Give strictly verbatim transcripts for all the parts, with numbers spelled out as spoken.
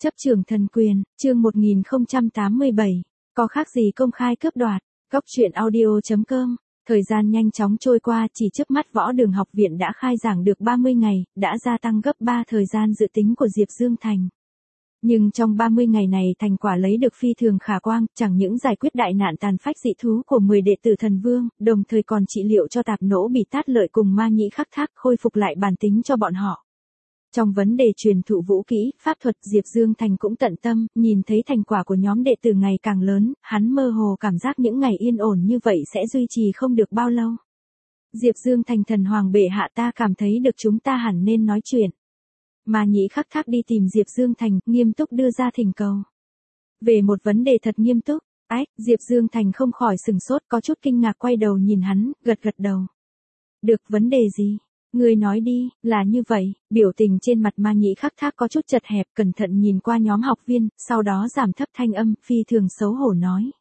Chấp trường thần quyền, chương một nghìn không trăm tám mươi bảy, có khác gì công khai cướp đoạt, góc truyện audio chấm com. Thời gian nhanh chóng trôi qua, chỉ chớp mắt Võ Đường Học viện đã khai giảng được ba mươi ngày, đã gia tăng gấp ba thời gian dự tính của Diệp Dương Thành. Nhưng trong ba mươi ngày này thành quả lấy được phi thường khả quan, chẳng những giải quyết đại nạn tàn phách dị thú của mười đệ tử thần vương, đồng thời còn trị liệu cho Tạp Nỗ Bỉ Tát Lợi cùng Ma Nhĩ Khắc Thác, khôi phục lại bản tính cho bọn họ. Trong vấn đề truyền thụ vũ kỹ, pháp thuật, Diệp Dương Thành cũng tận tâm, nhìn thấy thành quả của nhóm đệ tử ngày càng lớn, hắn mơ hồ cảm giác những ngày yên ổn như vậy sẽ duy trì không được bao lâu. Diệp Dương Thành, thần hoàng bệ hạ, ta cảm thấy được chúng ta hẳn nên nói chuyện. Ma Nhĩ Khắc Thác đi tìm Diệp Dương Thành, nghiêm túc đưa ra thỉnh cầu. Về một vấn đề thật nghiêm túc, ách, Diệp Dương Thành không khỏi sừng sốt, có chút kinh ngạc quay đầu nhìn hắn, gật gật đầu. Được, vấn đề gì? Ngươi nói đi, là như vậy, biểu tình trên mặt Ma Nhĩ Khắc Thác có chút chật hẹp, cẩn thận nhìn qua nhóm học viên, sau đó giảm thấp thanh âm, phi thường xấu hổ nói.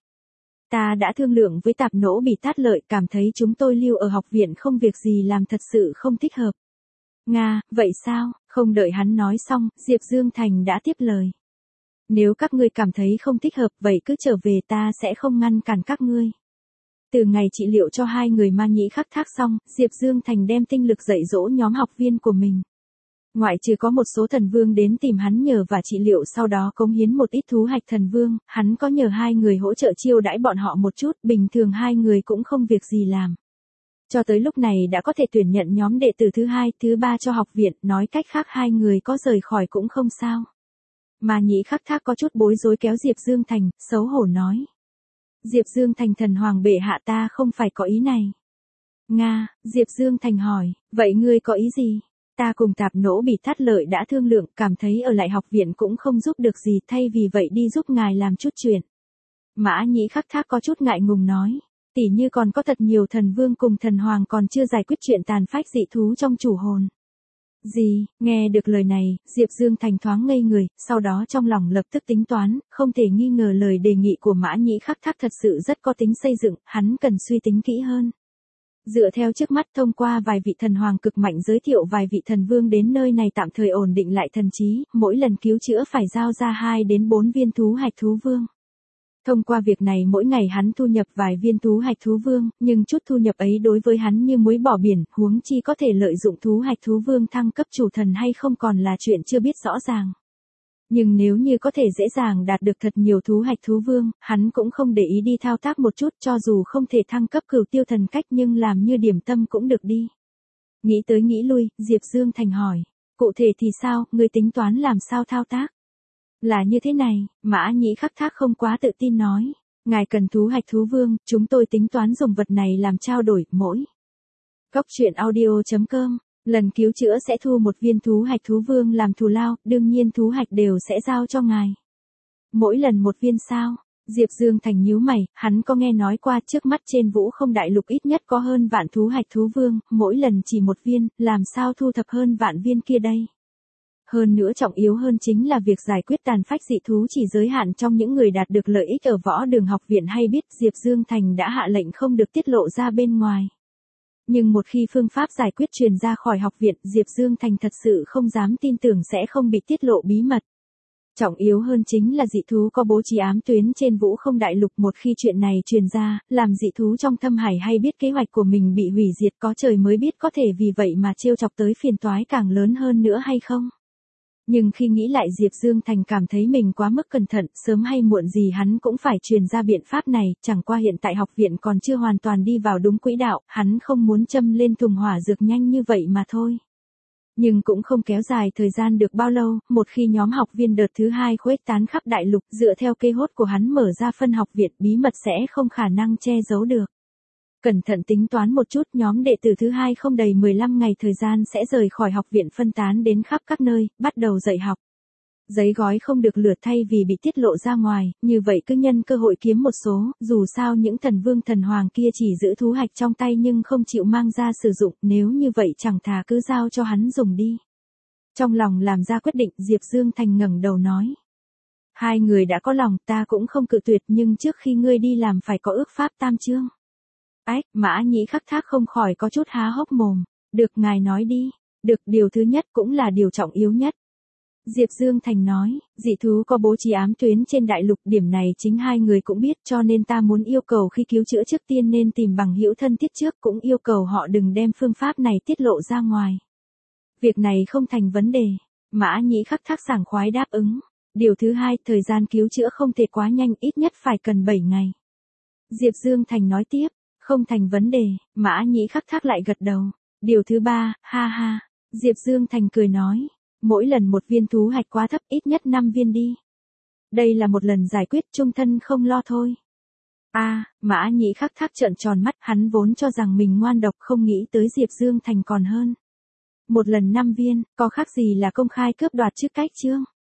Ta đã thương lượng với Tạp Nỗ Bỉ Tát Lợi, cảm thấy chúng tôi lưu ở học viện không việc gì làm thật sự không thích hợp. Nga, vậy sao? Không đợi hắn nói xong, Diệp Dương Thành đã tiếp lời. Nếu các ngươi cảm thấy không thích hợp, vậy cứ trở về, ta sẽ không ngăn cản các ngươi. Từ ngày trị liệu cho hai người Ma Nhĩ Khắc Thác xong, Diệp Dương Thành đem tinh lực dạy dỗ nhóm học viên của mình. Ngoại trừ có một số thần vương đến tìm hắn nhờ và trị liệu, sau đó cống hiến một ít thú hạch thần vương, hắn có nhờ hai người hỗ trợ chiêu đãi bọn họ một chút, bình thường hai người cũng không việc gì làm. Cho tới lúc này đã có thể tuyển nhận nhóm đệ tử thứ hai, thứ ba cho học viện, nói cách khác hai người có rời khỏi cũng không sao. Ma Nhĩ Khắc Thác có chút bối rối kéo Diệp Dương Thành, xấu hổ nói. Diệp Dương Thành, thần hoàng bệ hạ, ta không phải có ý này. Nga, Diệp Dương Thành hỏi, vậy ngươi có ý gì? Ta cùng Tạp Nỗ Bỉ Tát Lợi đã thương lượng, cảm thấy ở lại học viện cũng không giúp được gì, thay vì vậy đi giúp ngài làm chút chuyện. Ma Nhĩ Khắc Thác có chút ngại ngùng nói, tỉ như còn có thật nhiều thần vương cùng thần hoàng còn chưa giải quyết chuyện tàn phách dị thú trong chủ hồn. Gì? Nghe được lời này, Diệp Dương Thành thoáng ngây người, sau đó trong lòng lập tức tính toán, không thể nghi ngờ lời đề nghị của Ma Nhĩ Khắc Thác thật sự rất có tính xây dựng, hắn cần suy tính kỹ hơn. Dựa theo trước mắt, thông qua vài vị thần hoàng cực mạnh giới thiệu vài vị thần vương đến nơi này tạm thời ổn định lại thần trí, mỗi lần cứu chữa phải giao ra hai đến bốn viên thú hạch thú vương. Thông qua việc này mỗi ngày hắn thu nhập vài viên thú hạch thú vương, nhưng chút thu nhập ấy đối với hắn như muối bỏ biển, huống chi có thể lợi dụng thú hạch thú vương thăng cấp chủ thần hay không còn là chuyện chưa biết rõ ràng. Nhưng nếu như có thể dễ dàng đạt được thật nhiều thú hạch thú vương, hắn cũng không để ý đi thao tác một chút, cho dù không thể thăng cấp cửu tiêu thần cách nhưng làm như điểm tâm cũng được đi. Nghĩ tới nghĩ lui, Diệp Dương Thành hỏi, cụ thể thì sao, ngươi tính toán làm sao thao tác? Là như thế này, Ma Nhĩ Khắc Thác không quá tự tin nói. Ngài cần thú hạch thú vương, chúng tôi tính toán dùng vật này làm trao đổi, mỗi. Góc truyện audio chấm com, lần cứu chữa sẽ thu một viên thú hạch thú vương làm thù lao, đương nhiên thú hạch đều sẽ giao cho ngài. Mỗi lần một viên sao? Diệp Dương Thành nhíu mày, hắn có nghe nói qua trước mắt trên Vũ Không Đại Lục ít nhất có hơn vạn thú hạch thú vương, mỗi lần chỉ một viên, làm sao thu thập hơn vạn viên kia đây? Hơn nữa trọng yếu hơn chính là việc giải quyết tàn phách dị thú chỉ giới hạn trong những người đạt được lợi ích ở Võ Đường Học viện hay biết, Diệp Dương Thành đã hạ lệnh không được tiết lộ ra bên ngoài. Nhưng một khi phương pháp giải quyết truyền ra khỏi học viện, Diệp Dương Thành thật sự không dám tin tưởng sẽ không bị tiết lộ bí mật. Trọng yếu hơn chính là dị thú có bố trí ám tuyến trên Vũ Không Đại Lục, một khi chuyện này truyền ra, làm dị thú trong Thâm Hải hay biết kế hoạch của mình bị hủy diệt, có trời mới biết có thể vì vậy mà trêu chọc tới phiền toái càng lớn hơn nữa hay không. Nhưng khi nghĩ lại, Diệp Dương Thành cảm thấy mình quá mức cẩn thận, sớm hay muộn gì hắn cũng phải truyền ra biện pháp này, chẳng qua hiện tại học viện còn chưa hoàn toàn đi vào đúng quỹ đạo, hắn không muốn châm lên thùng hỏa dược nhanh như vậy mà thôi. Nhưng cũng không kéo dài thời gian được bao lâu, một khi nhóm học viên đợt thứ hai khuếch tán khắp đại lục, dựa theo kế hoạch của hắn mở ra phân học viện, bí mật sẽ không khả năng che giấu được. Cẩn thận tính toán một chút, nhóm đệ tử thứ hai không đầy mười lăm ngày thời gian sẽ rời khỏi học viện phân tán đến khắp các nơi, bắt đầu dạy học. Giấy gói không được lửa, thay vì bị tiết lộ ra ngoài, như vậy cứ nhân cơ hội kiếm một số, dù sao những thần vương thần hoàng kia chỉ giữ thú hạch trong tay nhưng không chịu mang ra sử dụng, nếu như vậy chẳng thà cứ giao cho hắn dùng đi. Trong lòng làm ra quyết định, Diệp Dương Thành ngẩng đầu nói. Hai người đã có lòng, ta cũng không cự tuyệt, nhưng trước khi ngươi đi làm phải có ước pháp tam chương. Ách, Ma Nhĩ Khắc Thác không khỏi có chút há hốc mồm. Được, ngài nói đi. Được, điều thứ nhất cũng là điều trọng yếu nhất. Diệp Dương Thành nói, dị thú có bố trí ám tuyến trên đại lục, điểm này chính hai người cũng biết, cho nên ta muốn yêu cầu khi cứu chữa trước tiên nên tìm bằng hữu thân thiết trước, cũng yêu cầu họ đừng đem phương pháp này tiết lộ ra ngoài. Việc này không thành vấn đề. Mã Nhĩ khắc thác sảng khoái đáp ứng. Điều thứ hai, thời gian cứu chữa không thể quá nhanh, ít nhất phải cần bảy ngày. Diệp Dương Thành nói tiếp, không thành vấn đề. Mã Nhĩ khắc thác lại gật đầu. Điều thứ ba, ha ha. Diệp Dương Thành cười nói, mỗi lần một viên thú hạch quá thấp, ít nhất năm viên đi. Đây là một lần giải quyết chung thân không lo thôi. A, à, Mã Nhĩ khắc thác trợn tròn mắt, hắn vốn cho rằng mình ngoan độc, không nghĩ tới Diệp Dương Thành còn hơn. Một lần năm viên, có khác gì là công khai cướp đoạt chứ cách chương.